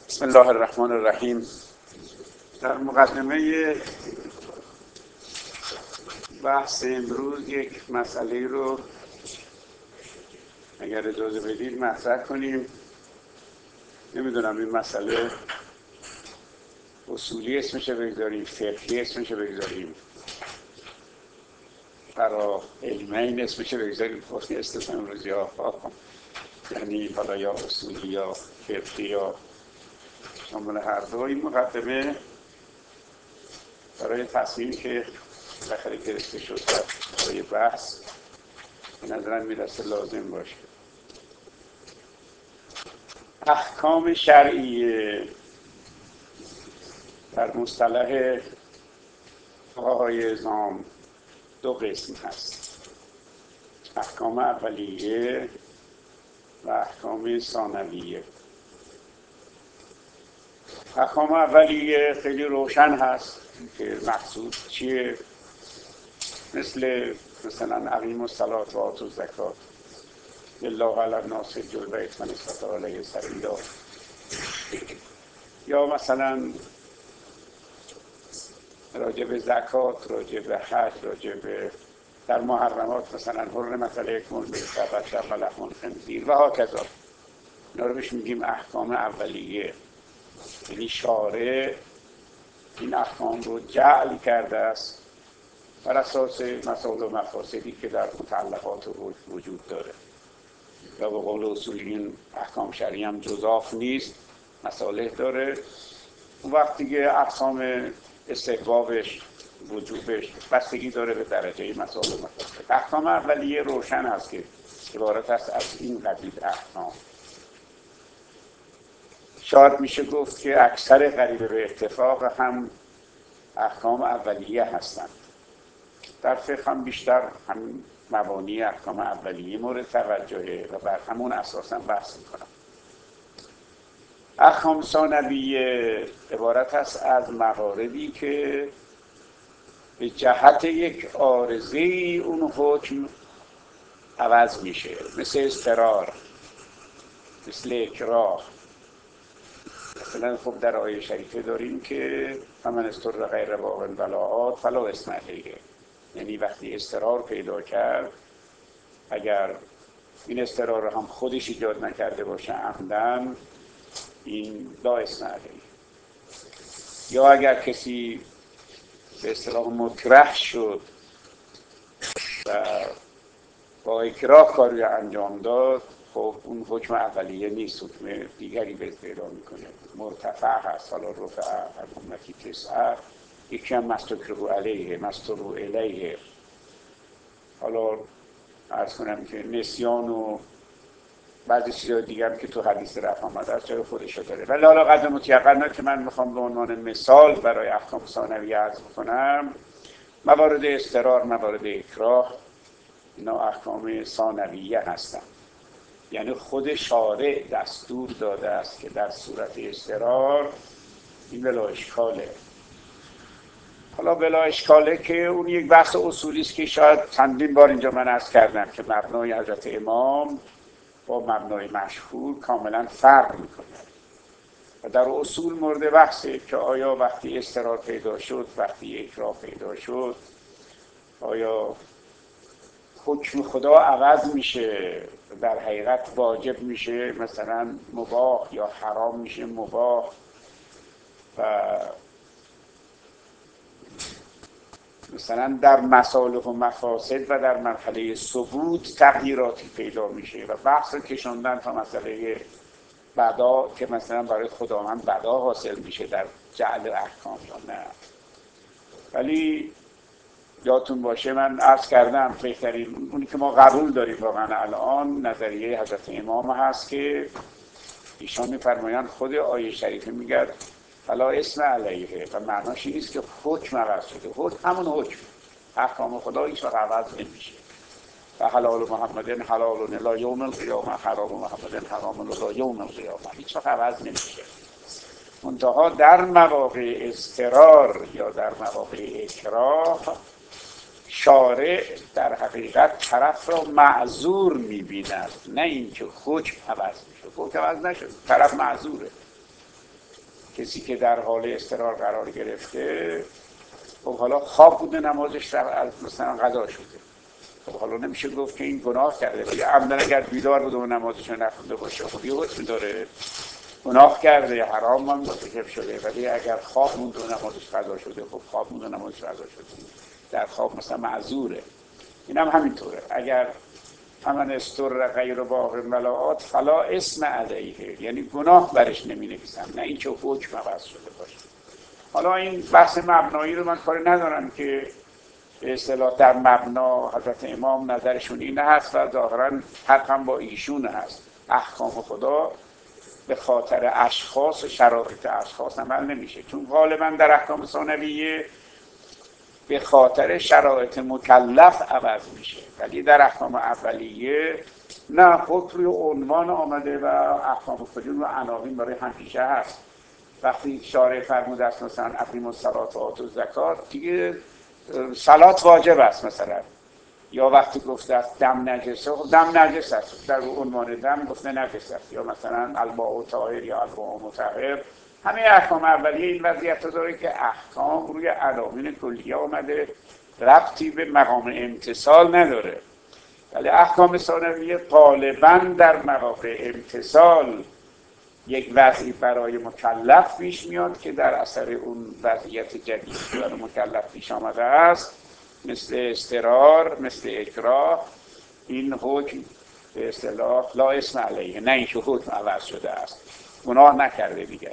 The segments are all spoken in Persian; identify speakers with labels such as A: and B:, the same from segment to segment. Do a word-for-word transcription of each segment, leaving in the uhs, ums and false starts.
A: بسم الله الرحمن الرحیم. در مقدمه بحث امروز یک مسئله رو اگر اجازه بدید مطرح کنیم. نمیدونم این مسئله اصولی اسمشه بگذاریم، فقهی اسمشه بگذاریم، برای علمین اسمشه بگذاریم، فقهی اسم امروز یا یعنی حالا یا اصولی یا فقهی یا شامل هر دو. این مقدمه برای تصمیم که بالاخره گرفته شد برای بحث به نظرم میرسه لازم باشه. احکام شرعیه در مصطلح فقهای نظام دو قسم هست: احکام اولیه و احکام ثانویه. احکام اولیه خیلی روشن هست که مقصود چیه، مثل مثلا اقیموا الصلاة و آتوا الزکاة لله علی الناس حج البیت من استطاع الیه سبیلا، یا مثلا راجع به زکات، راجع به حج، راجع به در محرمات مثلا حرمت علیکم المیتة و الدم و لحم الخنزیر و هکذا. اینا رو بهش میگیم احکام اولیه. یعنی شارع این احکام رو جعل کرده است بر اساس مسائل و مفاسدی که در متعلقات وجود داره. یا به قول اصولیین احکام شرعی هم جزاف نیست، مصالح داره. اون وقت دیگه اقسام استحبابش، وجوبش بستگی داره به درجه مسائل و مفاسد. احکام اولیه روشن است که عبارت است از این قبیل احکام. شاید میشه گفت که اکثر قریب به اتفاق هم احکام اولیه هستند. در فقه هم بیشتر همین مبانی احکام اولیه مورد توجهه و بر همون اساسا بحث میکنم. احکام ثانویه عبارت است از مواردی که به جهت یک عارضه اون حکم عوض میشه، مثل اضطرار، مثل اکراه. مثلا خب در آیه شریفه داریم که فمن اضطر غیر باغ ولا عاد فلا اثم علیه. یعنی وقتی اضطرار پیدا کرد، اگر این اضطرار رو هم خودش ایجاد نکرده باشه عمدن، این لا اثم علیه. یا اگر کسی به اصطلاح مکره شد و با اکراه کاری انجام داد، خب اون حکم اولیه نیست، حکم دیگری به پیدا میکنه، مرتفع هست. حالا رفع حکومتی تسعه، یکی هم مستکره علیه، مستکره علیه. حالا عرض کنم که نسیان و بعضی چیزهای دیگر که تو حدیث رفع آمده از جای خودش داره. ولی حالا قدر متیقن که من میخوام به عنوان مثال برای احکام ثانویه عرض کنم، موارد اضطرار، موارد اکراه، اینا احکام ثانویه هستند. یعنی خود شارع دستور داده است که در صورت اضطرار این بلا اشکاله. حالا بلا اشکاله که اون یک بحث اصولی است که شاید چندین بار اینجا من عرض کردم که مبنای حضرت امام با مبنای مشهور کاملا فرق میکنه و در اصول مورد بحثه که آیا وقتی اضطرار پیدا شد، وقتی اکراه پیدا شد، آیا حکم خدا عوض میشه، در حقیقت واجب میشه مثلا مباح، یا حرام میشه مباح. و مثلا در مصالح و مفاسد و در مرحله ثبوت تغییراتی پیدا میشه و بحث کشاندن تا مسئله بدا که مثلا برای خداوند بدا حاصل میشه در جعل احکام یا نه. ولی یادتون باشه من عرض کردم بهترین اونی که ما قبول داریم واقعا الان نظریه حضرت امام هست که ایشان میفرمایند خود آیه شریفه میگه فلا اسم علیه و معناش این نیست که حکم عوض شده. حکم همون حکم، احکام خدا هیچ وقت عوض نمیشه. و حلال محمد حلال الی یوم القیامه، حرام محمد حرام الی یوم القیامه، هیچ وقت عوض نمیشه. منتها در مواقع اضطرار یا در مواقع اکراه، شارع در حقیقت طرف را معذور می‌بیند، نه اینکه حکم عوض میشه. حکم عوض نشد، طرف معذوره. کسی که در حال اضطرار قرار گرفته، خب حالا خواب بوده نمازش از مثلا قضا شده، خب حالا نمیشه گفت که این گناه کرده، ولی عمدن اگر بیدار بوده و نمازش رو نخونده باشه خب یه حکم داره، گناه کرده، حرام هم مرتکب شده، ولی اگر خواب مونده و نمازش قضا شده خب خواب مونده و نمازش قضا شده، در خواب مثلا معذوره. این هم همینطوره، اگر فمن استر غیر باغ ملاعات فلا اسم علیه، یعنی گناه برش نمی نویسن، نه این که حکم عوض شده باشه. حالا این بحث مبنایی رو من کاری ندارم که به اصطلاح در مبنا حضرت امام نظرشون این هست و ظاهراً حق هم با ایشون هست، احکام خدا به خاطر اشخاص و شرایط اشخاص عمل نمیشه، چون غالبا در احکام ثانویه به خاطر شرایط مکلف عوض میشه، ولی در احکام اولیه نه، حکم و عنوان آمده و احکام کلی و عناوین برای همیشه هست. وقتی شارع فرموده است مثلا اقیموا الصلاة و آتوا الزکات، دیگه صلات واجب است مثلا، یا وقتی گفته است دم نجسه، خب دم نجس است، در عنوان دم گفته نجس است، یا مثلا الماء طاهر یا الماء مطهر. همه احکام اولیه این وضعیت رو داره که احکام روی عناوین کلیه آمده، ربطی به مقام امتثال نداره، ولی احکام ثانویه غالباً در مواقع امتثال یک وضعی برای مکلف پیش میاد که در اثر اون وضعیت جدید که برای مکلف پیش آمده است، مثل اضطرار، مثل اکراه، این حکم به اصطلاح لا اسم علیه، نه اینکه حکم عوض شده است، گناه نکرده دیگر.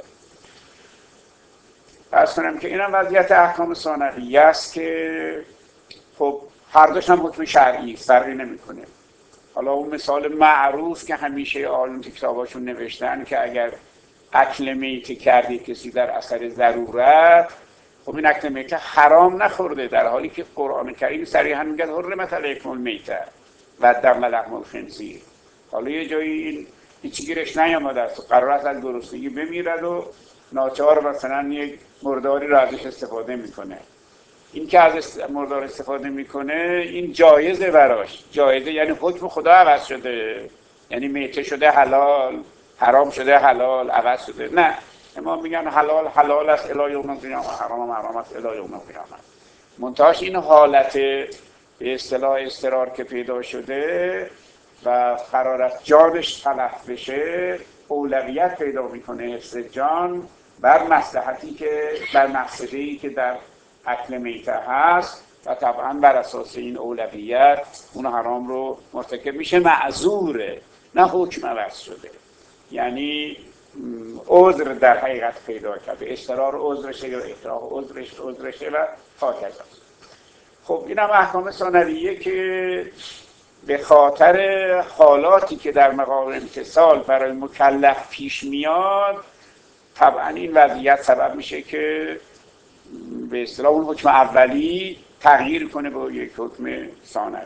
A: پس کنم که اینم وضعیت احکام ثانویه است که خب هر دوش هم حکم شرعی فرقی نمیکنه. حالا اون مثال معروف که همیشه آلون تو کتاباشون نوشتن که اگر اکل میته کرده کسی در اثر ضرورت، خب این اکل میته حرام نخورده، در حالی که قرآن کریم صریحا میگه حرمت علیکم المیته و الدم و لحم الخنزیر. حالا یه جایی این هیچی گیرش نیامده است، قرار است از گرسنگی بمیرد و ناچار مثلا یک مرداری را ازش استفاده میکنه. این که از مردار استفاده میکنه این جایزه براش، جایزه یعنی حکم خدا عوض شده، یعنی میته شده حلال، حرام شده حلال، عوض شده. نه، امام میگن حلال حلال است الی یوم القیامه، حرام حرام است الی یوم القیامه. منتهاش این حالت به اصطلاح اضطرار که پیدا شده و قرار است جانش تلف بشه، اولویت پیدا میکنه حفظ جان بر مصلحتی که بر مقصدی که در اکل میته هست، و طبعا بر اساس این اولویت اون حرام رو مرتکب میشه، معذوره، نه حکم عوض شده. یعنی عذر در حقیقت پیدا کرده، اضطرار عذرشه یا اکراه عذرش عذرشه و هاکذا. خب این هم احکام ثانویه که به خاطر حالاتی که در مقام امتثال برای مکلف پیش میاد، طبعا این وضعیت سبب میشه که به اصطلاح اون حکم اولی تغییر کنه با یک حکم ثانوی.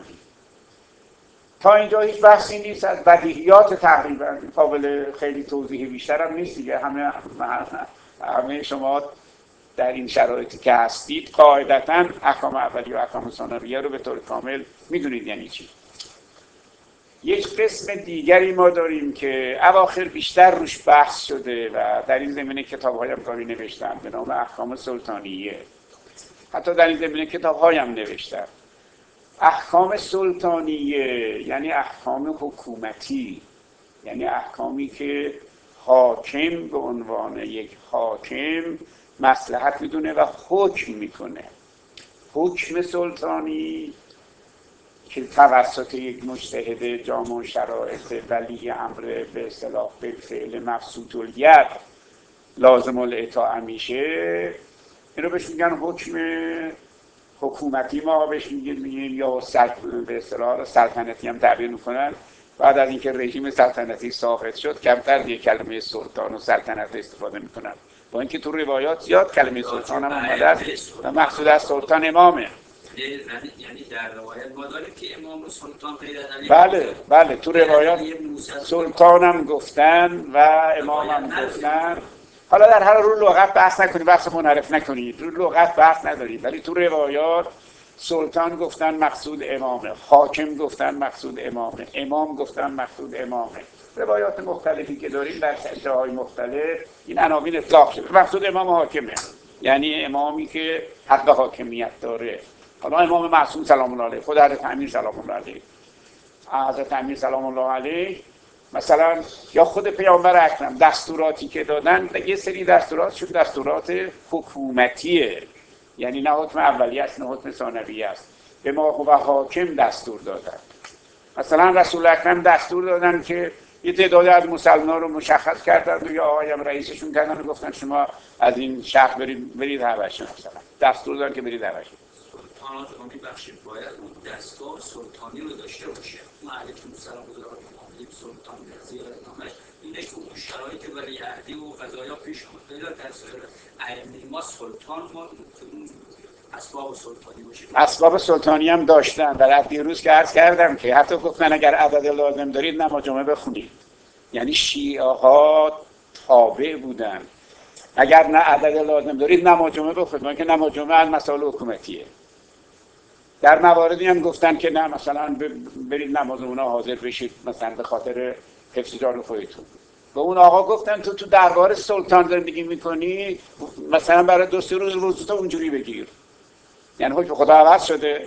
A: تا اینجا هیچ بحثی نیست، از بدیهیات تقریبا قابل خیلی توضیح بیشتر هم نیست دیگه. همه همه شما در این شرایطی که هستید قاعدتاً احکام اولی و احکام ثانویه رو به طور کامل میدونید یعنی چی. یک قسم دیگری ما داریم که اواخر بیشتر روش بحث شده و در این زمینه کتاب‌هایم کاری نوشتم به نام احکام سلطانیه، حتی در این زمینه کتاب‌هایم نوشتم. احکام سلطانیه یعنی احکام حکومتی، یعنی احکامی که حاکم به عنوان یک حاکم مصلحت میدونه و حکم میکنه. حکم سلطانی که توسط یک مجتهد جامع شرایط ولی امر به اصطلاح بالفعل مبسوط الید لازم الاطاعه میشه، این رو بهش میگن حکم حکومتی. ما بهش میگیم یا به اصطلاح سلطنتی هم تعبیر میکنن. بعد از اینکه رژیم سلطنتی ساقط شد کمتر دیگه کلمه سلطان و سلطنت استفاده میکنن، با اینکه تو روایات زیاد کلمه سلطان هم اومده است و مقصود از سلطان امامه.
B: یعنی در روایت ما داریم که امام رو سلطان غیر از علی.
A: بله بله، تو روایات سلطانم گفتن و امامم گفتن. حالا در هر رو لغت بحث نکنید، بحث منحرف نکنید، رو لغت بحث ندارید، ولی تو روایات سلطان گفتن مقصود امامه، حاکم گفتن مقصود امامه، امام گفتن مقصود امامه. روایات مختلفی که داریم در جاهای مختلف این عناوین اطلاق شده. مقصود امام حاکمه، یعنی امامی که حق حاکمیت داره. حالا امام معصوم سلام الله علیه، خود حضرت امیر سلام الله علیه، حضرت امیر سلام الله علیه مثلا، یا خود پیامبر اکرم دستوراتی که دادن، یه سری دستورات شد دستورات حکومتیه، یعنی نه حکم اولیه است نه حکم ثانویه است. به ما و حاکم دستور دادن. مثلا رسول اکرم دستور دادن که یه تعدادی از مسلمان رو مشخص کردن و یا آقایم رئیسشون کردن و گفتن شما از این شهر برید برید حبشه، مثلا دستور دادن که برید حبشه.
B: سلطانات رو میبخشید باید اون دستگاه سلطانی رو داشته باشه. معلیکم سلام علیکم سلطان زیارتنامه اینه که اون شرایط ولیعهدی و قضایا پیش آمده در ائمه ما سلطان ما اسباب سلطانی باشه.
A: اسباب سلطانی هم داشتن. در دیروز که عرض کردم که حتی گفتن اگر عدد لازم دارید نماز جمعه بخونید. یعنی شیعه ها تابع بودن. اگر نه عدد لازم دارید نماز جمعه بخونید، ما که نماز جمعه از مسائل حکومتیه. در مواردی هم گفتن که نه مثلا برید نماز اونا حاضر بشید مثلا به خاطر حفظ جان خودتون. به اون آقا گفتن تو تو دربار سلطان زندگی میکنی، مثلا برای دو سه روز روزتو اونجوری بگیر. یعنی حکم خدا عوض شده.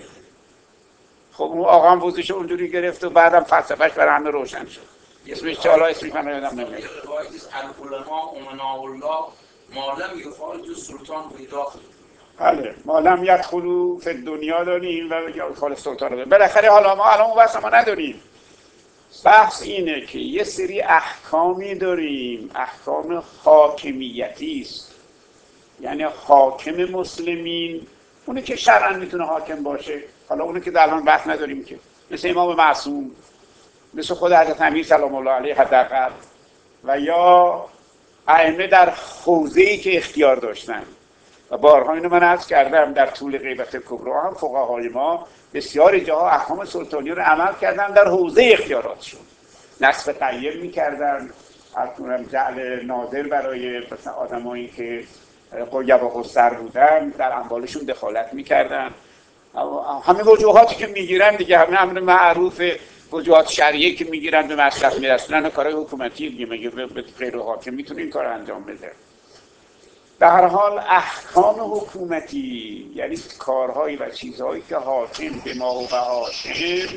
A: خب اون آقا هم وضعش اونجوری گرفت و بعدم فلسفه‌اش برای همه روشن شد. اسمش چه حالا اسمش من یادم نمیاد.
C: العلماء امناء الله ما لم یخالج السلطان فی داخل.
A: بله، ما لم یدخلوا فی الدنیا داریم و یخالج سلطان داریم. بالاخره حالا ما الان اون بحث ما نداریم. بحث اینه که یه سری احکامی داریم، احکام حاکمیتی است. یعنی حاکم مسلمین اونه که شرعاً میتونه حاکم باشه. حالا اونه که در الان بحث نداریم که، مثل امام معصوم، مثل خود حضرت امیر سلام الله علیه حداقل، و یا ائمه در حوزه‌ای که اختیار داشتن. و بارها اینو من عرض کردم در طول غیبت کبری هم فقهای ما بسیار جاها احکام سلطانی رو عمل کردن در حوزه اختیاراتشون. نصب طیب می‌کردن، اصلا جعل ناظر برای مثلا آدمایی که قوی و قصر بودن در اموالشون دخالت می‌کردن. همه وجوهاتی که میگیرن دیگه، همه امر معروف وجوهات شرعیه که میگیرن به مصرف میرسونن و کارهای حکومتی دیگه، مگه به غیر حاکم میتونه این کار انجام بده؟ به هر حال احکام حکومتی یعنی کارهایی و چیزهایی که حاکم به ما و حاکم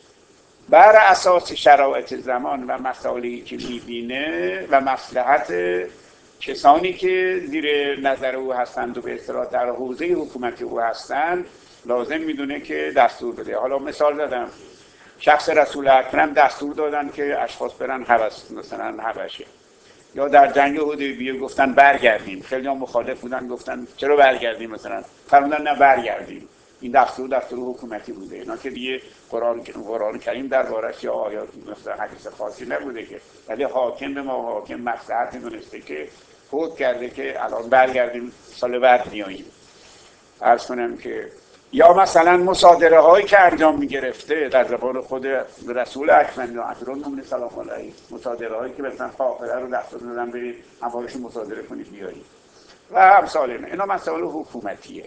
A: بر اساس شرایط زمان و مسائلی که میبینه و مصلحت کسانی که زیر نظر او هستند و به اصطلاح در حوزه حکومتی او هستند لازم میدونه که دستور بده. حالا مثال زدم، شخص رسول اکرم دستور دادن که اشخاص برن حبس، مثلا حبشه، یا در جنگ حدیبیه گفتن برگردیم. خیلی هم مخالف بودن، گفتن چرا برگردیم، مثلا فرمودن نه برگردیم. این دستور دستور حکومتی بوده. اینا که دیگه قرآن قرآن کریم دربارش یا آیات مثلا حدیث خاصی نبوده که، ولی حاکم به ما حاکم مصلحت دونسته که حکم کرده که الان برگردیم سال بعد میاییم. عرض کنم که یا مثلا مصادره هایی که انجام میگرفته در زبان خود رسول اکرم یا اکرم سلام الله علیه، مصادره هایی که مثلا قافله رو دستور دادن برید اموالشون مصادره کنید بیارید و امثال اینا. اینا مسائل حکومتیه.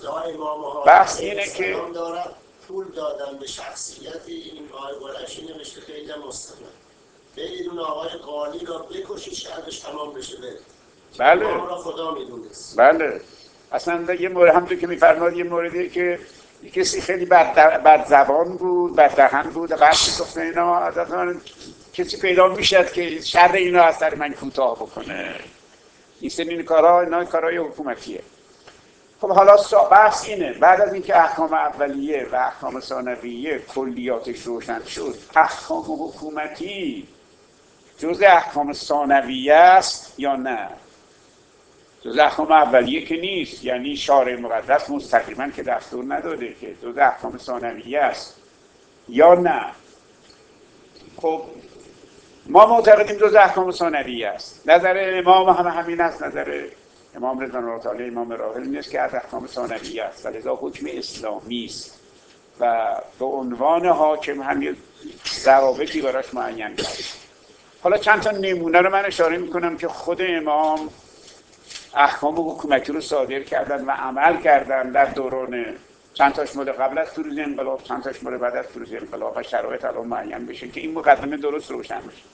A: بحث اینه که
D: پول دادن به شخصیتی، این آیه قرآنی نوشته خیلی مستند. برید اون آقای قالی را بکشید شرطش تمام بشه برید.
A: بله.
D: ما را خدا میدونست.
A: بله. اصلا یه مورد همونطور که میفرماد یه موردی که کسی خیلی بد, بد زبان بود، بد دهن بود، بعد گفت اینا اصلا کسی پیدا میشد که شر اینا از سر من کوتاه بکنه. این سنین کارها اینا کارهای حکومتیه. خب حالا بحث اینه، بعد از اینکه احکام اولیه و احکام ثانویه کلیاتش روشن شد، احکام حکومتی جزء احکام ثانویه است یا نه؟ جزء احکام اولیه که نیست. یعنی شارع مقدس مستقیما که دستور نداده که جزء احکام ثانویه است یا نه؟ خب ما معتقدیم جزء احکام ثانویه است. نظر امام هم همین است، نظر امام رضوان الله تعالی امام راحل نیست که از احکام ثانویه است و لذا حکم اسلامی است و به عنوان حاکم هم یه ضوابطی براش معین کرده. حالا چند تا نمونه رو من اشاره میکنم که خود امام احکام حکومتی رو صادر کردن و عمل کردن در دوران، چند تاش مال قبل از پیروزی انقلاب، چند تاش مال بعد از پیروزی انقلاب و شرایط الان معین بشه که این مقدمه درست روشن بشه.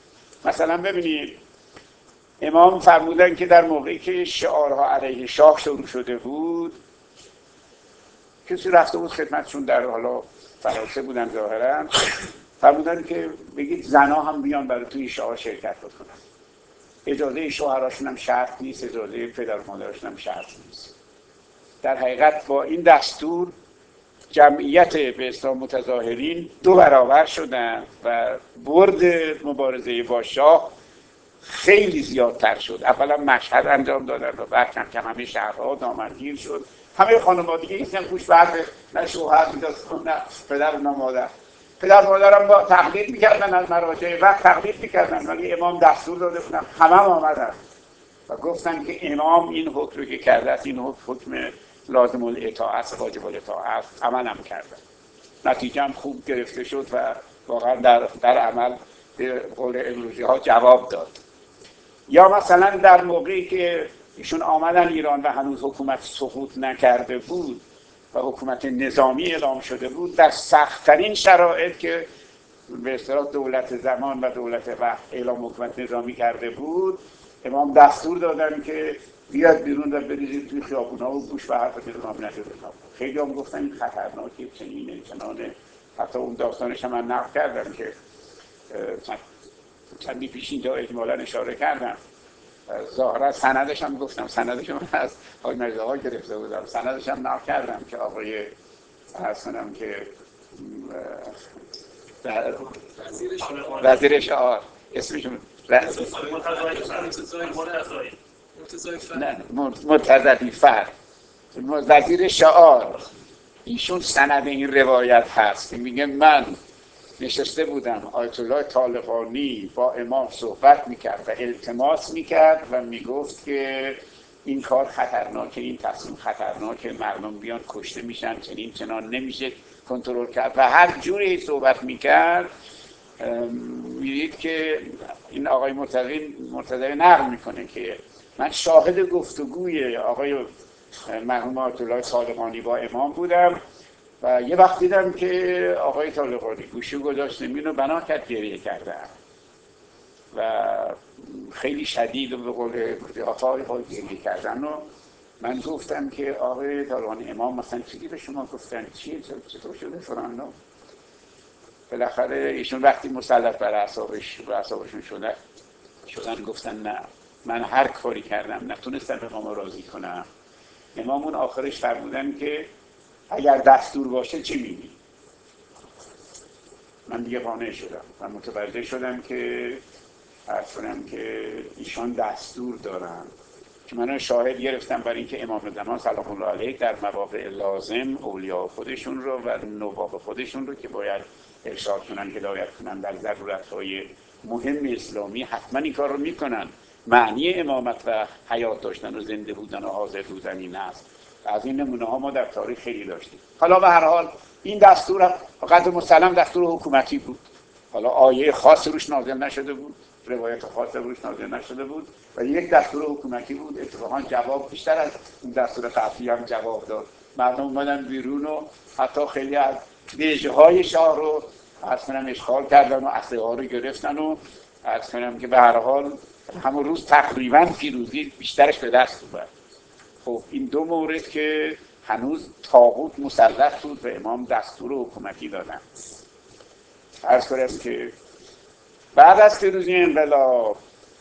A: مثلا ببینید امام فرمودن که در موقعی که شعارها علیه شاه شروع شده بود، کسی رفته بود خدمتشون، در حالا فرانسه بودن ظاهرا، فرمودن که بگید زنا هم بیان برای توی شعار شرکت بکنن. اجازه شوهراشون هم شرط نیست، اجازه پدر و مادرشون هم شرط نیست. در حقیقت با این دستور جمعیت به اصطلاح متظاهرین دو برابر شدن و برد مبارزه با شاه خیلی زیادتر شد. اولا مشهد انجام دادن و بعد کم کم همه شهرها دامنگیر شد. همه خانواده دیگه ایستن پوش بعد نه شوهر میداد نه پدر نه مادر. پدر مادرم با تقلید میکردن از مراجع وقت تقلید میکردن، ولی امام دستور داده بودن همه هم آمدن و گفتن که امام این حکم رو که کرده است این حکم حکم لازم الاطاعت واجب الاطاعت عمل هم کردن. نتیجه هم خوب گرفته شد و واقعا در, در عمل به قول امروزی ها جواب داد. یا مثلا در موقعی که ایشون آمدن ایران و هنوز حکومت سقوط نکرده بود و حکومت نظامی اعلام شده بود، در سخت‌ترین شرایط که به اصطلاح دولت زمان و دولت وقت اعلام حکومت نظامی کرده بود، امام دستور دادن که بیاد بیرون و بریزید توی خیابون‌ها و گوش به حرف نظامی نشده. خیلی هم گفتن این خطرناکه، چنینه چنانه. حتی اون داستانش هم من نقل کردم که چندی پیش اینجا اجمالا اشاره کردم. ظاهرا سندش هم گفتم، سندش هم از آقای مرزاها گرفته بودم، سندش هم نقل کردم که آقای حسنم که وزیر شعار اسمشون مرتضی فر وزیر شعار، ایشون سند این روایت هست. میگه من نشسته بودم، آیت الله طالقانی با امام صحبت میکرد و التماس میکرد و میگفت که این کار خطرناکه، این تصمیم خطرناکه، مردم بیان کشته میشن، چنین چنان نمیشه کنترل کرد و هر جوری صحبت میکرد. میدید که این آقای مرتضی مرتضی نقل میکنه که من شاهد گفتگوی آقای مرحوم آیت الله طالقانی با امام بودم و یه وقت دیدم که آقای طالقانی گوشی گذاشت زمین و بنا کرد گریه کردن و خیلی شدید و به قول قیافه‌های های گریه کردن و من گفتم که آقای طالقانی امام مثلا چیزی به شما گفتن، چیه چطور شده فلان؟ بالاخره ایشون وقتی مسلط بر اعصابش و اعصابشون شدن شدن گفتن نه، من هر کاری کردم نتونستم امام راضی کنم. امامون آخرش فرمودن که اگر دستور باشه چی میگی؟ من دیگه قانع شدم و متوجه شدم که عرض کنم که ایشان دستور دارن که من شاهد گرفتم برای اینکه امام زمان سلام الله علیه در مواقع لازم اولیاء خودشون رو و نواب خودشون رو که باید ارشاد کنن، هدایت کنن در ضرورت‌های مهم اسلامی، حتما این کار رو میکنن. معنی امامت و حیات داشتن و زنده بودن و حاضر بودن این است. از این نمونه ها ما در تاریخ خیلی داشتیم. حالا به هر حال این دستور قدر مسلم دستور حکومتی بود. حالا آیه خاص روش نازل نشده بود، روایت خاص روش نازل نشده بود و یک دستور حکومتی بود. اتفاقا جواب بیشتر از این دستور قبلی هم جواب داد. مردم اومدن بیرون و حتی خیلی از ویژه های شاه رو عرض کنم اشغال کردن و اسلحه ها رو گرفتن و عرض کنم که به هر حال همون روز تقریبا پیروزی بیشترش به دست اومد. خب این دو مورد که هنوز طاغوت مسلط بود به امام دستور حکومتی دادن. عرض کنم که بعد از پیروزی انقلاب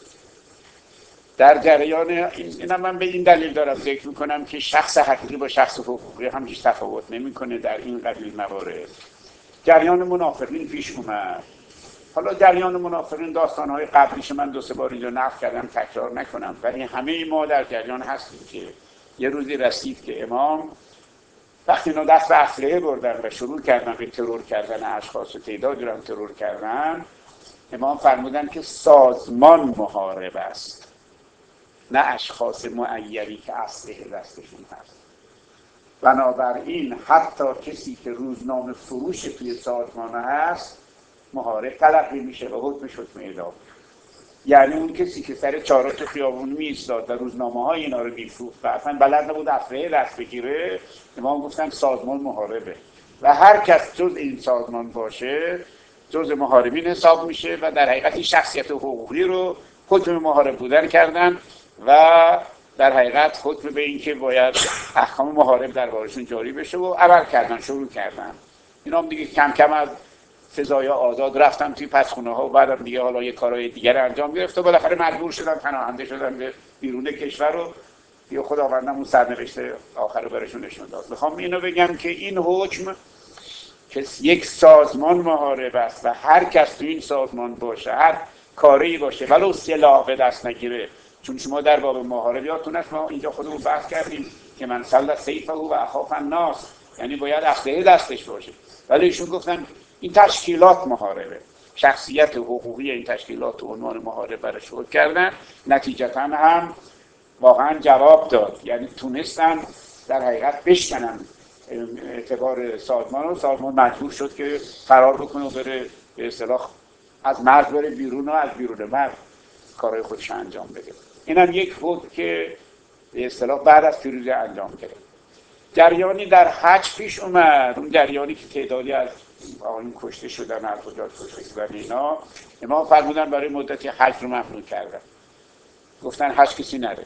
A: در جریان این من به این دلیل دارم ذکر میکنم که شخص حقیقی با شخص حقوقی هم هیچ تفاوت نمیکنه در این قبیل موارد. جریان منافقین پیش اومد. حالا جریان منافقین داستان‌های قبلیش من دو سه بار اینجا نقل کردم، تکرار نکنم، ولی همه ما در جریان هستیم که یه روزی رسید که امام وقتی اینا دست به اسلحه بردن و شروع کردن به ترور کردن اشخاص و تعدادی رو هم ترور کردن، امام فرمودن که سازمان محارب است، نه اشخاص معینی که اسلحه دستشون هست. بنابراین حتی کسی که روزنامه فروش توی سازمان هست محارب تلقی میشه و حکمش حکم اعدام. یعنی اون کسی که سر چهارراه خیابون میایستاد و روزنامه های اینا رو میفروخت و اصلا بلد نبود اسلحه دست بگیره، امام گفتن سازمان محاربه و هر کس جز این سازمان باشه جز محاربین حساب میشه و در حقیقت شخصیت حقوقی رو حکم محارب بودن کردن و در حقیقت حکم به این که باید احکام محارب در بارشون جاری بشه و عمل کردن، شروع کردن. اینا هم دیگه کم کم از فضای آزاد رفتن توی پسخونه ها و بعدم دیگه حالا یه کارهای دیگر انجام گرفت و بالاخره مجبور شدن پناهنده شدن به بیرون کشور رو یا خداوندم اون سرنوشت آخر رو برشون نشون داد. میخوام اینو بگم که این حکم که یک سازمان محارب است و هر کس تو این سازمان باشه، هر کاری باشه ولو سلاح به دست نگیره، چون شما در باب محارب یادتون است ما اینجا خودمون بحث کردیم که من سلط سیفه و اخاف الناس، یعنی باید اسلحه دستش باشه، ولی ایشون گفتن این تشکیلات محاربه، شخصیت حقوقی این تشکیلات و عنوان محارب برش حکم کردن، نتیجتا هم واقعا جواب داد، یعنی تونستن در حقیقت بشکنن اعتبار سازمان و سازمان مجبور شد که فرار بکنه و بره به اصطلاح از مرز بره بیرون و از بیرون مرز کارهای خودش انجام بده. اینم یک حکم که به اصطلاح بعد از پیروزی انجام گرفت. جریانی در حج پیش اومد، اون جریانی که تعدادی از آقایون کشته شدن، از حجاج کشته شدن اینا، امام فرمودن برای مدتی حج رو ممنوع کردن، گفتن حج کسی نره.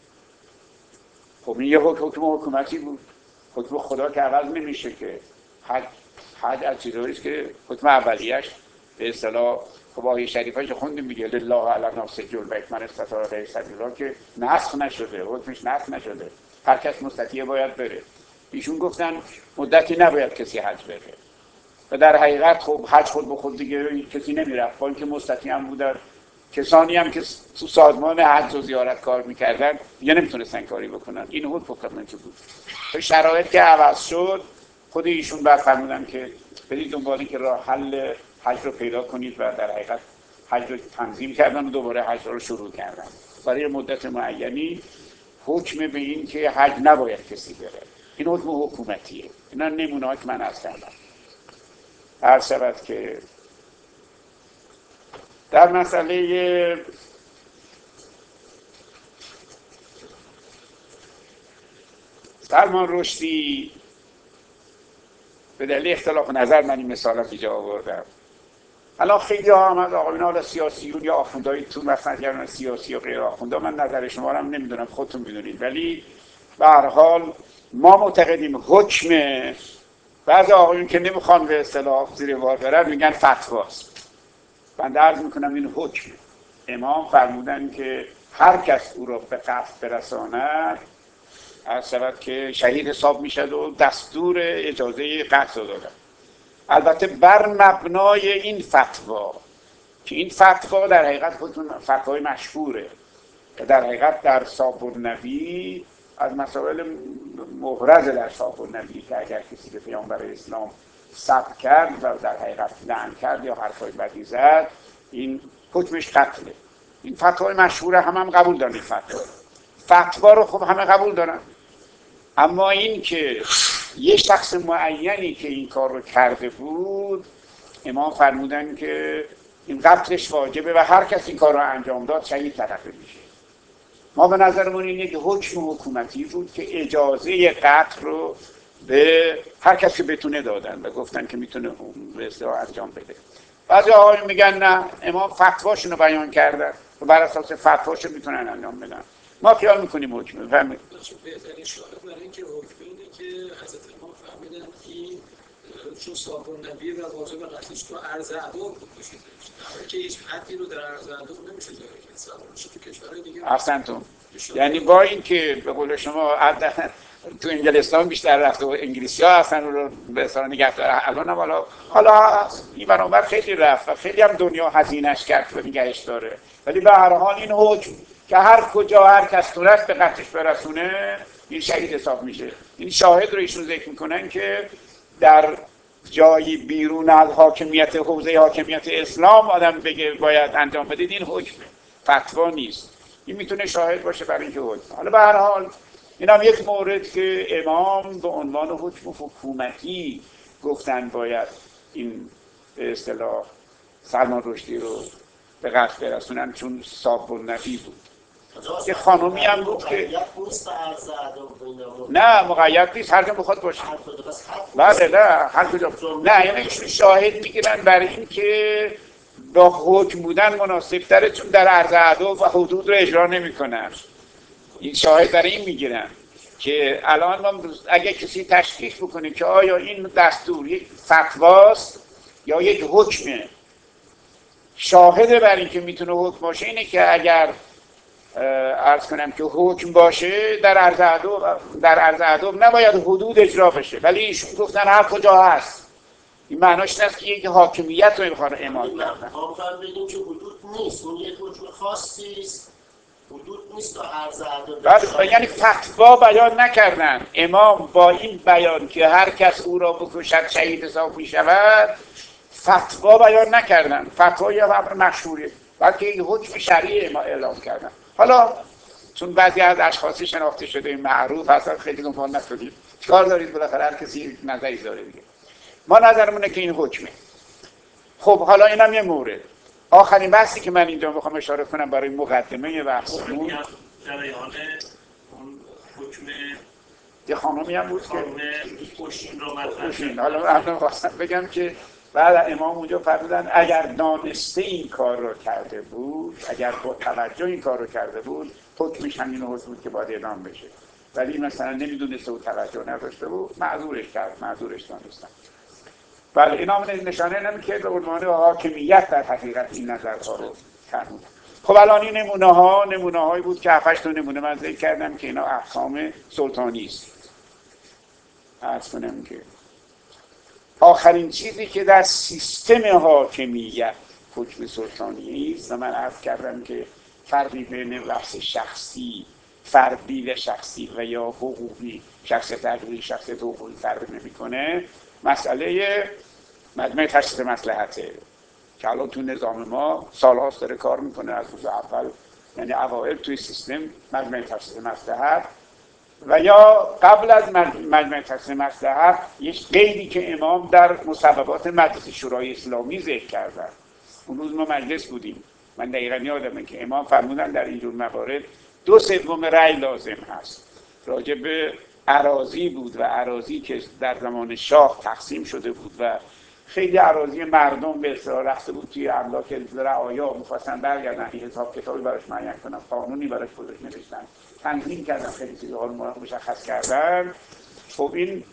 A: خب این یه حکم حکم حکومتی بود، حکم خدا که عوض نمیشه که. حج حج از چیزاییست که حکم اولیه‌اش به اصطلاح خب آیه شریفه که خوندیم میگه لله علی الناس حج البیت من استطاع الیه سبیلا که نسخ نشده، حکمش نسخ نشده، هر کس مستطیع باید بره. ایشون گفتن مدتی نباید کسی حج بره و در حقیقت خب حج خود به خود دیگه کسی نمیرفت، با اینکه مستطیع هم بودن. کسانی هم که تو سازمان حج و زیارت کار میکردن دیگه نمیتونستن کاری بکنن. این حکم حکمتی بود. شرایط که عوض شد خود ایشون بعد فرمودن که برید دنبال که راه حل حج رو پیدا کنید و در حقیقت حج رو تنظیم کردن و دوباره حج رو شروع کردن. برای مدت معینی حکم به این که حج نباید کسی بره. این حکم حکومتیه. اینا نمونه‌ای که من از کردم. هر شود که در مسئله سلمان رشدی به دلیل اختلاف نظر من این مثالات اینجا آوردم. الان خیلی ها هم از آقایون حالا سیاسیون یا آخوندهای تو مثلا گران سیاسی و غیر آخونده، من نظر شما رو هم نمیدونم، خودتون میدونید، ولی به هر حال ما معتقدیم حکم. بعضی آقایون که نمیخوان به اصطلاح زیر بار برن میگن فتواست. من عرض میکنم این حکم. امام فرمودن که هر کس او را به قتل برساند از شود که شهید حساب میشد و دستور اجازه قتل دادن. البته بر مبنای این فتوا که این فتوا در حقیقت خودتون فتوای مشهوره که در حقیقت در صاحب النبی از مسائل محرز در صاحب النبی که اگر کسی به پیامبر اسلام سب کرد و در حقیقت لعن کرد یا حرفای بدی زد این حکمش قتله. این فتوای مشهوره، هم هم قبول دارن. این فتوا فتوا رو خب همه قبول دارن، اما این که یه شخص معینی که این کار رو کرده بود امام فرمودن که این قتلش واجبه و هر کسی این کار رو انجام داد شهید تلقی میشه. ما به نظرمون اینه که حکم حکومتی بود که اجازه قتل رو به هر کسی بتونه دادن و گفتن که میتونه به اصطلاح انجام بده. بعضی آقایون میگن نه، امام فتواشون رو بیان کردن و بر اساس فتواشون میتونن انجام بدن. ما خیال میکنیم حکم بفهمید.
B: بهترین شاهد برای اینکه حکم اینه که حضرت امام فهمیدن این چون صاحب النبی و واجب قتلش تو عرض عدو بود بشه، که هیچ حدی رو در عرض عدو نمیشه داره که سوارش تو کشورهای دیگه.
A: احسنتون. یعنی با این که به قول شما تو انگلستان بیشتر رفت و انگلیسی ها اصلا رو به اصطلاح نگه داره، الان هم حالا حالا این برابر خیلی رفت و خیلی هم دنیا هزینه‌اش کرد و نگهش داره، ولی به هر حال این حکم که هر کجا هر کس تونست به قتلش برسونه این شهید حساب میشه. این شاهد رو ایشون ذکر میکنن که در جایی بیرون از حاکمیت حوزه حاکمیت اسلام آدم بگه باید انجام بدید، این حکم فتوا نیست. این میتونه شاهد باشه برای اینکه حکم. حالا به هر حال این هم یک مورد که امام به عنوان حکم حکومتی گفتن باید این به اصطلاح سلمان رشدی رو به قتل برسونن چون صاحب النبی بود. یه خانومی هم بود که
D: مقید نیست به عرض ادب و اینا.
A: نه مقید نیست، هر جا بخواد باشه. بله نه هر کجا. نه یعنی شاهد میگیرن برای این که با حکم بودن مناسب تره، چون در عرض ادب و حدود رو اجرا نمیکنن. این شاهد برای این میگیرن که الان ما اگه کسی تشخیص بکنه که آیا این دستور یک فتواست یا یک حکمه، شاهد بر این که میتونه حکم باشه اینه که اگر عرض کنم که حکم باشه در عرض ادب در عرض ادب نباید حدود اجرا بشه، ولی ایشون گفتن هر کجا هست. این معناش نیست که یک حاکمیت رو میخوان اعمال کردن.
D: ما میخوام بگیم که حدود نیست، اون یک حکم خاصی است، حدود نیست تا عرض ادب.
A: بله یعنی فتوا بیان نکردن. امام با این بیان که هر کس او را بکشد شهید حساب میشود فتوا بیان نکردن. فتوا یه امر مشهوره، بلکه یک حکم شرعی ما اعلام کردن. حالا چون بعضی از اشخاصی شناخته شده معروف هستن خیلی دنبال نکنید، چیکار دارید؟ بالاخره هر کسی نظری داره دیگه. ما نظرمونه که این حکمه. خب حالا اینم یه مورد. آخرین بحثی که من اینجا میخوام اشاره کنم برای مقدمه بحثمون،
E: جریان اون حکم
A: یه خانومی هم بود که
E: خوشین رو مطرح
A: خوشین. حالا من خواستم بگم که بعد امام اونجا فرمودن اگر دانسته این کار رو کرده بود، اگر با توجه این کار رو کرده بود، حکمش همین حکم بود که باید اعدام بشه. ولی مثلا نمیدونسته و توجه نداشته بود، معذورش کرد، معذورش دانستن. بله اینا نشانه نمی که به عنوان حاکمیت در حقیقت این نظرها رو فرمودن. خب الان این نمونه ها نمونه هایی بود که هفت تا نمونه من ذکر کردم که اینا احکام سلطانی است. عرض کنم که آخرین چیزی که در سیستم حاکمیت حکم سلطانی است و من عرض کردم که فرقی بین بحث شخصی، فردی و شخصی و یا حقوقی، شخص تقلیدی، شخص حقوقی فرق نمی‌کنه. مسئله مجمع تشخیص مصلحته که الان تو نظام ما سال‌هاست داره کار میکنه. از روز اول یعنی اوائل توی سیستم مجمع تشخیص مصلحت و یا قبل از مجمع تشخیص مصلحت یک قیدی که امام در مصوبات مجلس شورای اسلامی ذکر کردن. اون روز ما مجلس بودیم، من دقیقاً یادمه که امام فرمودن در اینجور موارد دو سوم رأی لازم هست. راجع به اراضی بود و اراضی که در زمان شاه تقسیم شده بود و خیلی اراضی مردم به اصطلاح رفته بود توی املاک رعایا، می‌خواستن برگردن، این حساب کتابی براش معین کنن، قانونی براش گذاشت نوشتن، تنظیم کردن، خیلی چیزها رو مشخص کردن. خب این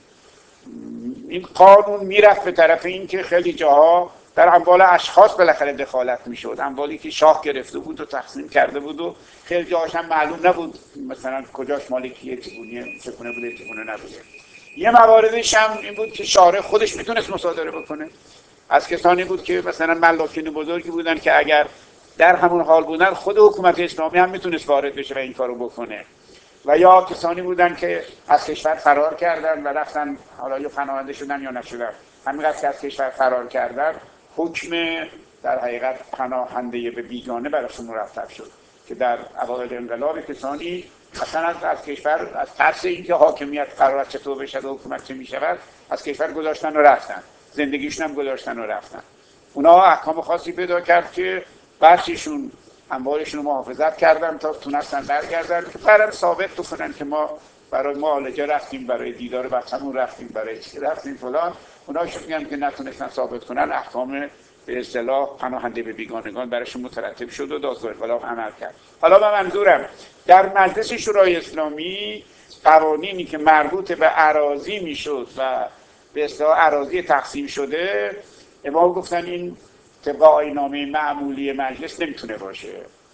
A: این قانون میرفت به طرف این که خیلی جاها در اموال اشخاص بالاخره دخالت میشد، اموالی که شاه گرفته بود و تقسیم کرده بود و خیلی جاهاش هم معلوم نبود مثلا کجاش مالکیه، چگونه چگونه بوده، چگونه نبوده. یه مواردش هم این بود که شارع خودش میتونست مصادره بکنه. از کسانی بود که مثلا ملاکین بزرگی بودن که اگر در همون حال بودن خود حکومت اسلامی هم میتونست وارد بشه و این کارو بکنه. و یا کسانی بودن که از کشور فرار کردن و رفتن، حالا یا پناهنده شدن یا نشدن، همینقدر که از کشور فرار کردن حکم در حقیقت پناهنده به بیگانه براشون مرتب شد که در اوایل انقلاب کسانی اصلا از, از کشور از ترس اینکه حاکمیت قرار چطور بشه و حکومت چه میشود از کشور گذاشتن و رفتن، زندگیشون هم گذاشتن و رفتن. اونا احکام خاصی پیدا کرد که بخششون اموالشون رو محافظت کردن تا تونستن برگردن که برای ثابت بکنن که ما برای معالجه رفتیم، برای دیدار بچه‌مون رفتیم، برای چی رفتیم فلان. اونا شون میگن که نتونستن ثابت کنن، احکام به اصطلاح پناهنده به بیگانگان براشون مترتب شد و دادگاه انقلاب عمل کرد. حالا من منظورم در مجلس شورای اسلامی قوانینی که مربوط به اراضی میشد و به اصطلاح اراضی تقسیم شده، امام گفتن این طبق آیین‌نامه معمولی مجلس نمیتونه باشه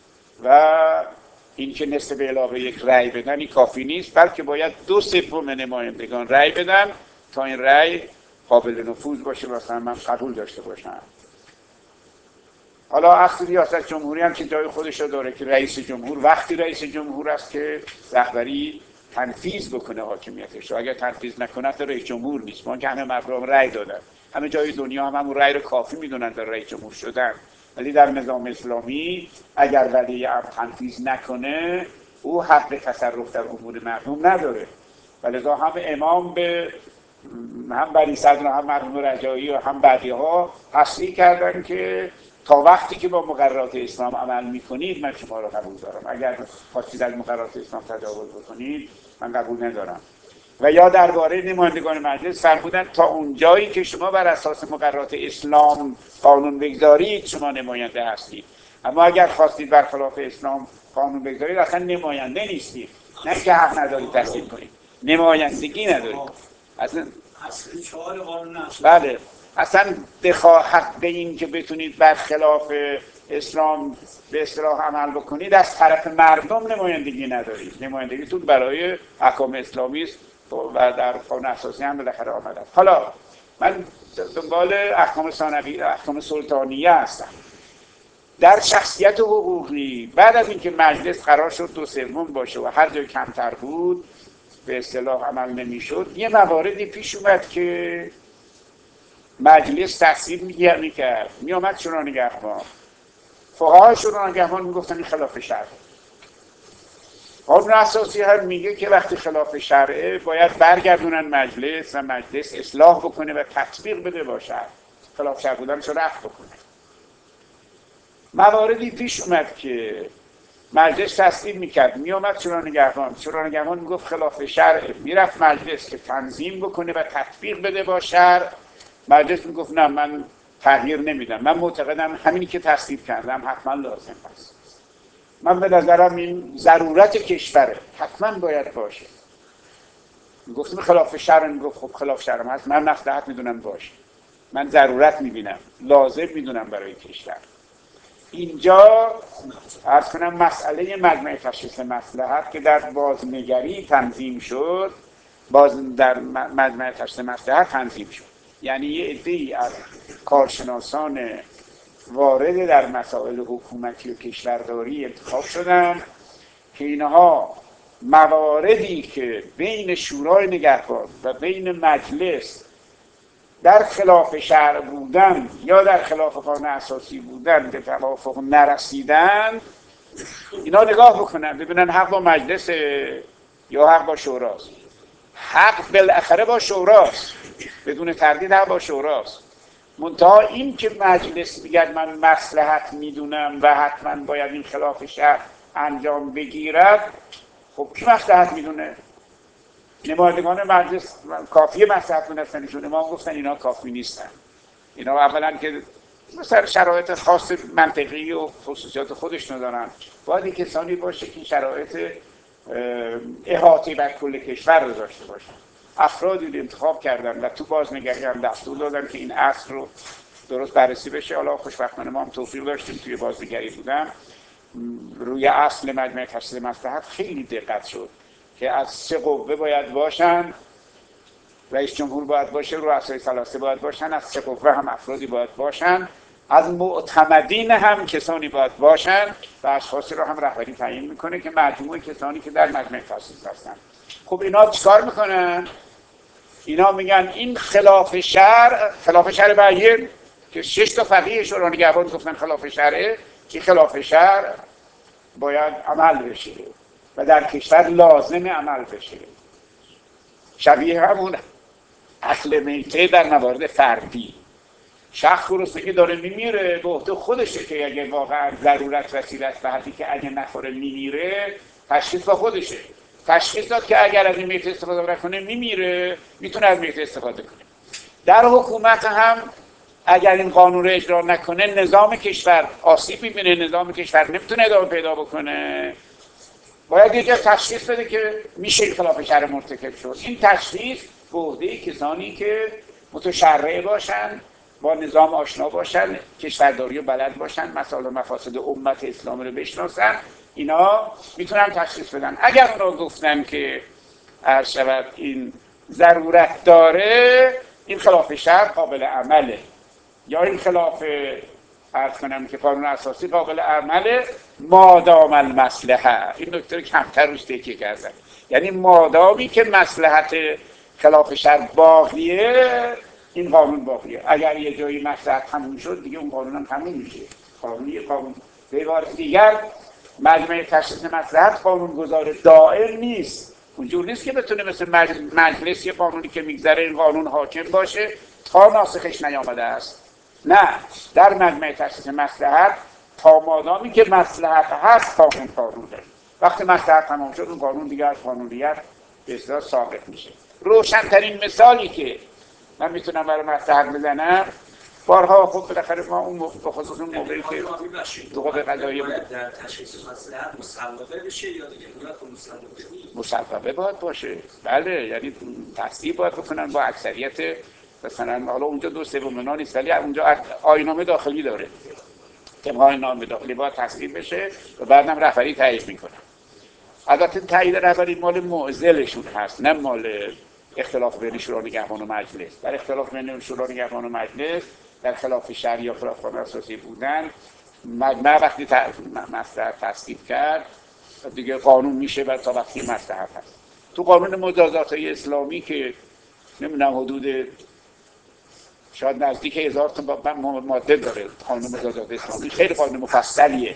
A: و این که نصف به علاوه یک رأی بدن این کافی نیست، بلکه باید دو سوم نمایندگان رأی بدن تا این رأی قابل نفوذ باشه، مثلا من قبول داشته باشم. حالا اصل ریاست جمهوری هم که جای خودش رو داره که رئیس جمهور وقتی رئیس جمهور است که رهبری تنفیذ بکنه حاکمیتش، و اگر تنفیذ نکنه تا رئیس جمهور نیست. ما که همه مردم رأی دادن، همه جای دنیا هم همون رأی رو کافی میدونن در رئیس جمهور شدن، ولی در نظام اسلامی اگر ولی امر تنفیذ نکنه او حق تصرف در امور مردم نداره. ولذا هم امام به هم بنی صدر و هم مرحوم رجایی و هم بعدی‌ها تصریح کردن که تا وقتی که با مقررات اسلام عمل میکنید من شما رو قبول دارم، اگر خواستید از مقررات اسلام تجاوز بکنید من قبول ندارم. و یا درباره نمایندگان مجلس فرمودن تا اونجایی که شما بر اساس مقررات اسلام قانون بگذارید شما نماینده هستید، اما اگر خواستید برخلاف اسلام قانون بگذارید اصلا نماینده نیستید. نه که حق ندارید تصدیق کنید، نمایندگی ندارید اصلا.
B: اصل چهار قانون اساسی.
A: بله اصلا دخواه حق به این که بتونید برخلاف اسلام به اصطلاح عمل بکنید از طرف مردم نمایندگی ندارید. نمایندگیتون برای احکام اسلامی است و در قانون اساسی هم بالاخره آمده است. حالا من دنبال احکام ثانوی احکام سلطانیه هستم. در شخصیت حقوقی بعد از اینکه مجلس قرار شد دو سوم باشه و هر جای کمتر بود به اصطلاح عمل نمیشد، یه مواردی پیش اومد که مجلس تصویب میکرد، میامد شورای نگهبان، فقهای شورای نگهبان میگفتن این خلاف شرع. قانون اساسی هم میگه که وقتی خلاف شرعه باید برگردونن مجلس و مجلس اصلاح بکنه و تطبیق بده با شرع، خلاف شرع بودنشو رفع بکنه. مواردی پیش اومد که مجلس تصویب میکرد، میامد شورای نگهبان، شورای نگهبان میگفت خلاف شرع، میرفت مجلس که تنظیم بکنه و تطبیق بده با شرع، مجلس میگفت نه من تغییر نمیدم، من معتقدم همینی که تصویب کردم حتما لازم است، من به نظرم این ضرورت کشوره حتما باید باشه. میگفتم خلاف شرع، میگفت خب خلاف شرع هست، من مصلحت میدونم باشه، من ضرورت میبینم، لازم میدونم برای کشور. اینجا عرض کنم مسئله مجمع تشخیص مصلحت که در بازنگری تنظیم شد، باز در مجمع تشخیص مصلحت تنظیم شد، یعنی یه عده‌ای از کارشناسان وارد در مسائل حکومتی و کشورداری انتخاب شدن که اینها مواردی که بین شورای نگهبان و بین مجلس در خلاف شرع بودن یا در خلاف قانون اساسی بودن به توافق نرسیدن، اینا نگاه بکنن ببینن حق با مجلس یا حق با شوراست. حق بالاخره با شوراست، بدون تردید حق با شوراست. منتها این که مجلس میگه من مصلحت میدونم و حتما باید این خلاف شرع انجام بگیرد، خب کی مصلحت میدونه؟ نمایندگان مجلس کافیه مصلحت دونستنشون؟ امام گفتن اینا کافی نیستن. اینا اولا که مثلا شرایط خاص منطقی و خصوصیات خودشون دارن، باید کسانی باشه که شرایط احاطه بر کل کشور رو داشته باشن. افرادی رو انتخاب کردن و تو بازنگری هم دستور دادن که این اصل رو درست بررسی بشه. حالا خوشبختانه ما هم توفیق داشتیم توی بازنگری بودن، روی اصل مجمع تشخیص مصلحت خیلی دقت شد که از سه قوه باید باشن، رئیس جمهور باید باشه، رؤسای ثلاثه باید باشن، از سه قوه هم افرادی باید باشن، از معتمدین هم کسانی باید باشن و اشخاصی رو هم رهبری تعیین میکنه که مجموعه کسانی که در مجمع تشخیص هستن. خب اینا چیکار میکنن؟ اینا میگن این خلاف شرع، خلاف شرع بیان که شش تا فقیه شورای نگهبان گفتن خلاف شرعه، که خلاف شرع باید عمل بشه و در کشور لازم عمل بشه. شبیه همون اصل میته در موارد فردی، شخص گرسنگی داره میمیره به عهده خودشه که اگه واقعا ضرورت وسیله است به حدی که اگه نخوره میمیره، تشخیص با خودشه. تشخیص داد که اگر از این میته استفاده نکنه میمیره، میتونه از میته استفاده کنه. در حکومت هم اگر این قانون رو اجرا نکنه نظام کشور آسیب میبینه، نظام کشور نمیتونه ادامه پیدا بکنه. باید یه جا تشخیص بده که میشه خلاف شرع مرتکب شد. این تشخیص به عهده کسانی که متشرع باشن، با نظام آشنا باشن، کشورداری و بلد باشن، مسائل و مفاسد امت اسلامی رو بشناسن، اینا میتونن تشخیص بدن. اگر اونا گفتن که عرض شود این ضرورت داره، این خلاف شرع قابل عمله، یا این خلاف عرض کنم که قانون اساسی قابل عمله مادام المصلحه. این نکته کمتر روش تکیه کردن، یعنی مادامی که مصلحت خلاف شرع باقیه این قانون باقیه. اگر یه جایی مصلحت تموم شد دیگه اون قانون هم تموم میشه. قانون یه قانون به عبارت دیگر مجمع تشخیص مصلحت قانون گذار دائم نیست. اونجور نیست که بتونه مثل مجلس یه قانونی که میگذره این قانون حاکم باشه تا ناسخش نیامده است. نه، در مجمع تشخیص مصلحت تا مادامی که مصلحت هست قانون قانون داره. وقتی مصلحت تمام شد اون قانون دیگه از قانونیت به اصطلاح ساقط میشه. روشن‌ترین مثالی که من میتونم برای مصلحت بزنم، بارها خب بالاخره ما اون به خصوص اون موقعی که تو قوه قضاییه بود
B: در تشخیص مصلحت مصوبه بشه یا دیگه باید مصوبه نیست؟
A: مصوبه باید باشه. بله، یعنی تصدیق باید بکنن با اکثریت، مثلا حالا اونجا دو سوم اینا نیست ولی اونجا آیین‌نامه داخلی داره، طبق آیین‌نامه داخلی باید تصدیق بشه و بعدم رهبری تایید میکنه. البته تایید رهبری مال معضلشون هست، نه مال اختلاف بین شورا نگهبان و مجلس. در اختلاف بین شورا نگهبان و مجلس در خلاف شرع یا خلاف قانون اساسی بودن، مجمع وقتی مصلحت تصدیق کرد دیگه قانون میشه و تا وقتی مصلحت هست. تو قانون مجازات‌های اسلامی که نمیدونم حدود شاید نزدیک هزار تا ماده داره قانون مجازات اسلامی، خیلی قانون مفصلیه.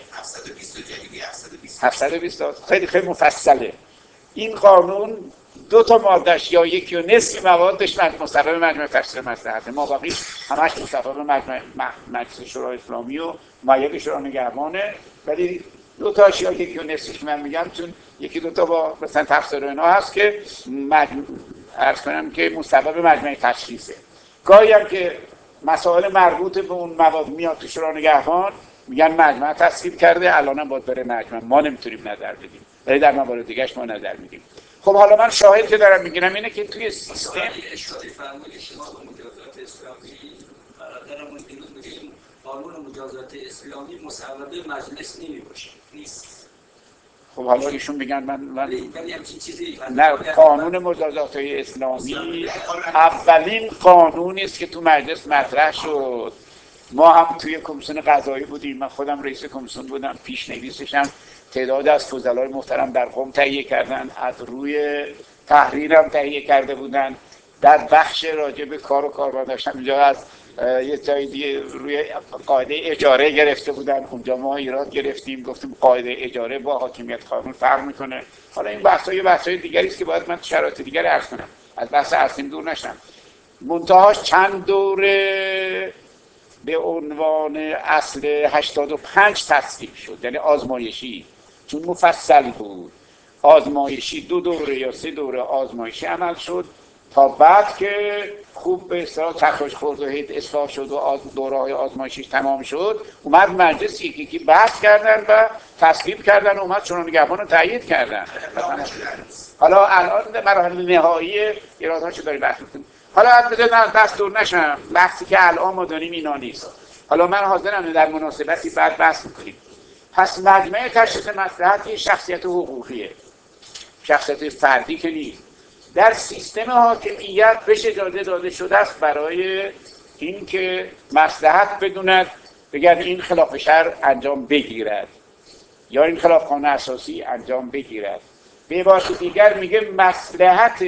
A: هفتصد و بیست خیلی خیلی مفصله. این قانون دو تا مادهش یا یکی و نصف موادش مصوب مجمع تشخیص مصلحت، ما باقی همش مصوب مجمع مجلس شورای اسلامی و مایه شورا نگهبانه، ولی دو تاش یا یکی و نصفش که من میگم چون یکی دو تا با مثلا تفسیر اینا هست که مجمع عرض کنم که مصوب مجمع تشخیصه. گاهی هم که مسائل مربوط به اون مواد میاد تو شورا نگهبان میگن مجمع تصویب کرده، الانم باید بره مجمع، ما نمیتونیم نظر بدیم ولی در موارد دیگه‌اش ما نظر میدیم. خب حالا من شاهد که دارم میگیرم اینه که توی سیستم
B: اشاره فرمایید شما با مجازات اسلامی برادرمون دیروز میگیم قانون مجازات اسلامی مصوبه مجلس نمیباشه نیست.
A: خب حالا ایشون میگن من من
B: ولی همچین چیزی
A: نه، قانون مجازات اسلامی اولین قانونی است که تو مجلس مطرح شد. ما هم توی کمیسیون قضایی بودیم، من خودم رئیس کمیسیون بودم، پیشنویسش هم تعداد از فضلای محترم در قم تهیه کردن، از روی تحریر هم تهیه کرده بودن. در بخش راجع به کار و کاربر داشتم اینجا از یه جای دیگه روی قاعده اجاره گرفته بودن، اونجا ما ایراد گرفتیم گفتیم قاعده اجاره با حاکمیت قانون فرق میکنه. حالا این بحث‌ها یه بحث‌های دیگری است که باید من شرایط دیگری عرض کنم، از بحث اصلی دور نشم. منتهاش چند دوره به عنوان اصل هشتاد و پنج تصویب شد، یعنی آزمایشی، چون مفصل بود آزمایشی دو دوره یا سه دوره آزمایشی عمل شد تا بعد که خوب به اصطلاح چکش خورد و هیت اصلاح شد و دوره‌های آزمایشیش تمام شد، اومد مجلس یکی یکی بحث کردن و تصویب کردن، اومد شورای نگهبان رو تایید کردن. حالا الان در مراحل نهایی ایرادهاشو داریم بحث می‌کنیم. حالا از بذارید دست دور نشم، بحثی که الان ما داریم اینا نیست. حالا من حاضرم در مناسبتی بعد بحث می‌کنیم. پس مجمع تشخیص مصلحت یه شخصیت حقوقیه، شخصیت فردی که نیست. در سیستم حاکمیت بهش اجازه داده شده است برای اینکه مصلحت بدوند بگن این خلاف شرع انجام بگیرد یا این خلاف قانون اساسی انجام بگیرد. به عبارت دیگر میگه مصلحت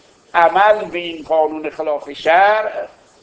A: عمل به این قانون خلاف شرع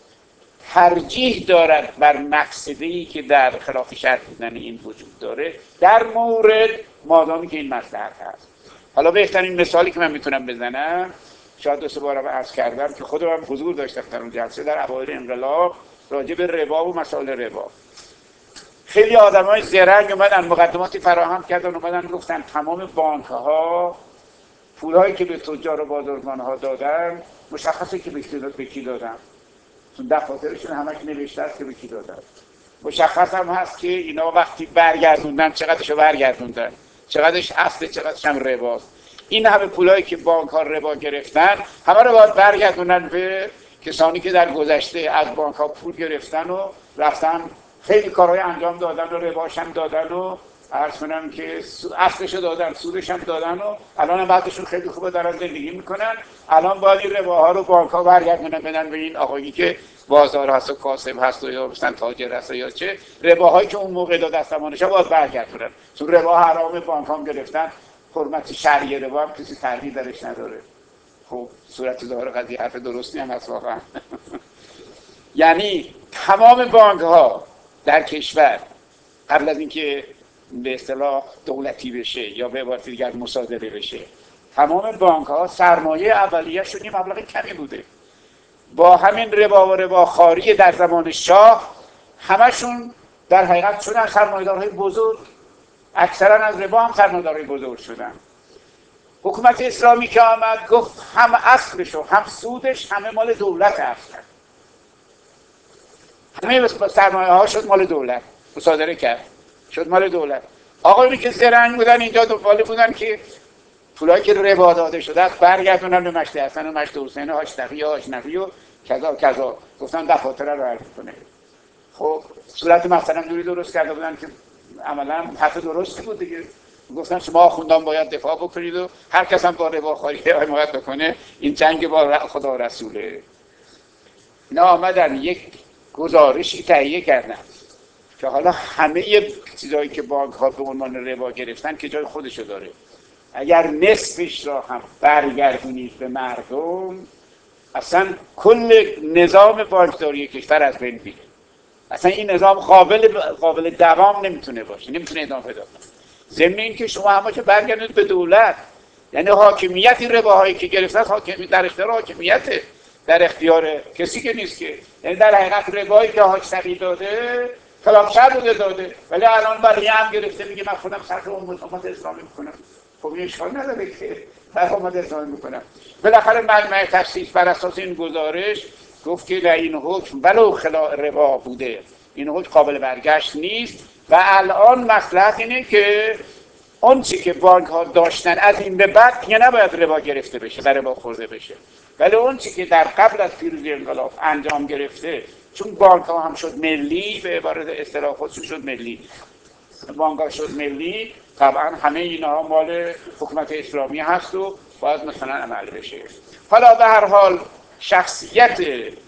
A: ترجیح دارد بر مقصدی که در خلاف شرع بودن این وجود داره در مورد مادامی که این مصلحت هست. حالا بهترین مثالی که من میتونم بزنم، شاید دو سه بارم عرض کردم که خودم هم حضور داشتم در اون جلسه در اوایل انقلاب راجع به ربا و مسائل ربا. خیلی آدمای زرنگ اومدن مقدماتی فراهم کردن، اومدن گفتن تمام بانک‌ها پولایی که به تجار و بازرگان‌ها دادن مشخصه که به کی دادن، چون دفاترشون همش نوشته است که به کی دادن. مشخص هم هست که اینا وقتی برگردوندن چقدرشو برگردوندن، چقدرش اصل چقدرش هم رباست. این همه پولایی که بانک‌ها ربا گرفتن همه رو باید برگردونن به کسانی که در گذشته از بانک‌ها پول گرفتن و رفتن خیلی کارهای انجام دادن و رباش هم دادن و عرض کنم که اصلشو دادن، سودش هم دادن و الان هم بعدشون خیلی خوبه دارن زندگی میکنن. الان باید این رباها رو بانک‌ها برگردونن بدن به این آقایی که بازار هست و کاسب هست و یا مثلا تاجر هست یا چه، رباهایی که اون موقع داد از زمانش باید برگردونن، چون ربا حرام، بانک‌ها گرفتن. حرمت شرعی ربا هم کسی تردید درش نداره. خب صورت ظاهر قضیه حرف درستی هم هست واقعا. یعنی تمام بانک‌ها در کشور قبل از اینکه به اصطلاح دولتی بشه یا به عبارت دیگر مصادره بشه، تمام بانک‌ها سرمایه اولیه‌شون یه مبلغ کمی بوده. با همین ربا و رباخواری در زمان شاه همشون در حقیقت شدن سرمایه‌دارهای بزرگ، اکثرا از ربا هم سرمایه‌دارهای بزرگ شدن. حکومت اسلامی که آمد گفت هم اصلش و هم سودش همه مال دولت اصلا، همه سرمایه ها شد مال دولت، مصادره کرد شد مال دولت. آقایونی که زرنگ بودن اینجا دنبال بودن که پولایی که ربا داده شده است برگردونن به مشتی حسن و مشتی حسین و هاشتقی و هاشنقی و کذا و کذا، گفتن دفاتر رو عرض کنه. خب صورت مثلا جوری درست کرده بودن که عملا حرف درستی بود دیگه، گفتن شما آخوندان باید دفاع بکنید و هر کس هم با رباخواری حمایت بکنه این جنگ با خدا و رسوله. اینا آمدن یک گزارشی تهیه کردن که حالا همه چیزایی که بانک ها به عنوان ربا گرفتن که جای خودشو داره، اگر نصفش را هم برگردونید به مردم اصلا کل نظام بانکداری کشور از بین میره. اصلا این نظام قابل قابل دوام نمیتونه باشه، نمیتونه ادامه پیدا کنه. ضمن اینکه شما همه که برگردید به دولت، یعنی حاکمیت این رباهایی که گرفتن حاکمیت در اختیار حاکمیته، در اختیار کسی که نیست که، یعنی در حقیقت ربایی که حاج تقی داده کلام شهر بوده داده، ولی الان بقیه هم گرفته میگه من خودم صرف امت اسلامی میکنم. خب این اشکال نداره که صرف امت اسلامی میکنم. بالاخره مجمع تشخیص بر اساس این گزارش گفت که این حکم ولو خلا ربا بوده، این حکم قابل برگشت نیست و الان مصلحت اینه که اون چی که بانک ها داشتن از این به بعد دیگه نباید ربا گرفته بشه، در ربا خورده بشه، ولی اون چی که در قبل از پیروزی انقلاب انجام گرفته، چون بانک ها هم شد ملی، به عبارت اصطلاح خودشون شد ملی، بانک ها شد ملی، طبعا همه اینها مال حکومت اسلامی هست و باید مثلا عمل بشه. حالا به هر حال شخصیت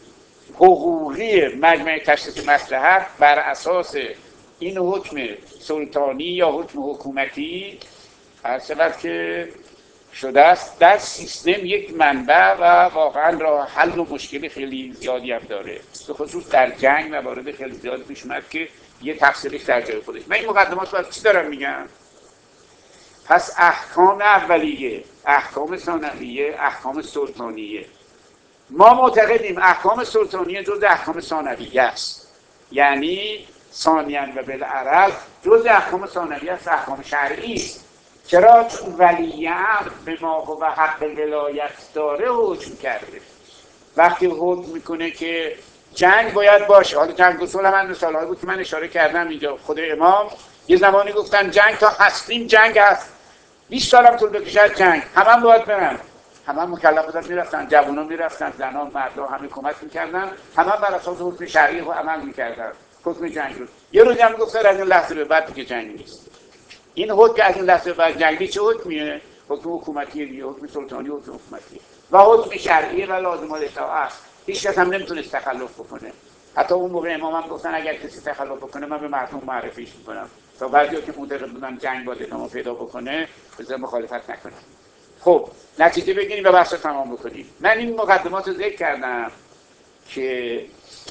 A: حقوقی مجمع تشخیص مصلحت بر اساس این حکم سلطانی یا حکم حکومتی هر چقدر که شده است در سیستم یک منبع و واقعا راه حل و مشکل خیلی زیادی هم داره، به خصوص در جنگ موارد خیلی زیاد پیش اومد که یه تفسیرش در جای خودش. من این مقدمات رو چی دارم میگم؟ پس احکام اولیه، احکام ثانویه، احکام سلطانیه. ما معتقدیم احکام سلطانیه جز احکام ثانویه است، یعنی ثانیاً و بالعرض جز احکام ثانویه است، احکام شرعی است. چرا؟ چون ولی امر به ما و حق ولایت داره حکم کرده. وقتی حکم میکنه که جنگ باید باشه، حالا جنگ اصول هم مثالهایی بود که من اشاره کردم اینجا، خود امام یه زمانی گفتن جنگ تا هستیم جنگ هست، بیست سال هم طول بکشد جنگ، همه هم باید برن، همه هم مکلف بودن میرفتن، جوونا میرفتن، زنان مردا همه کمک میکردن، همه هم بر اساس حکم شرعی و عمل میکردن حکم جنگ رو. یه روزی هم گفتن از این لحظه به بعد دیگه جنگ نیست. این حکم از این لحظه به بعد جنگ نیست چه حکمیه؟ حکم حکومتیه دیگه، حکم سلطانی حکم حکومتیه و حکم شرعی و لازم الاطاعه. هیچ کس هم نمیتونست تخلف بکنه. حتی اون موقع امام هم گفتن اگر کسی تخلف بکنه من به مردم معرفیش میکنم تا بعضیا که معتقد بودن جنگ باید ادامه پیدا بکنه بذار مخالفت نکنه. خب نتیجه بگیریم و بحث تمام بکنیم. من این مقدمات رو ذکر کردم که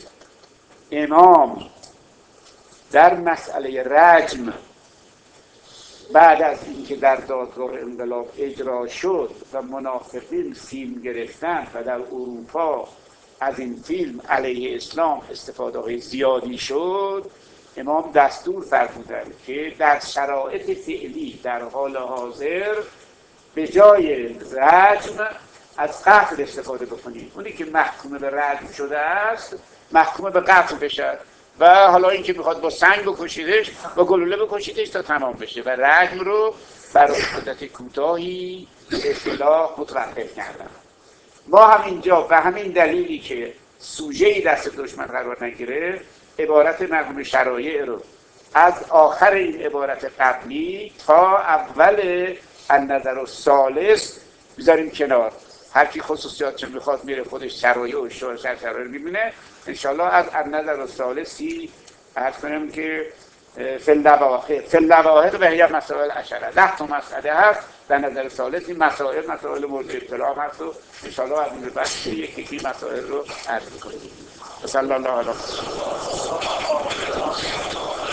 A: امام در مسئله رجم بعد از اینکه در دادگاه انقلاب اجرا شد و منافقین فیلم گرفتن و در اروپا از این فیلم علیه اسلام استفاده های زیادی شد، امام دستور فرمودند که در شرایط فعلی در حال حاضر به جای رجم از قتل استفاده بکنید. اونی که محکوم به رجم شده است محکوم به قتل بشه و حالا این که میخواد با سنگ بکشیدش با گلوله بکشیدش تا تمام بشه و رجم رو برای مدت کوتاهی به اصطلاح متوقف کردن. ما هم اینجا به همین دلیلی که سوژه‌ای دست دشمن قرار نگیره عبارت مرحوم شرایع رو از آخر این عبارت قبلی تا اول النظر الثالث بذاریم کنار. هر کی خصوصیات چه میخواد میره خودش شرایع و شرایع رو میبینه. انشالله از النظر الثالثی عرض کنم که فی اللواحق فی اللواحق به هی مسائل عشره ده تا مسئله هست در نظر ثالث. این مسائل مسائل مورد اطلاع هست و انشالله از این به بعد یکی یکی مسائل رو عرض کنیم. صلی الله علیه و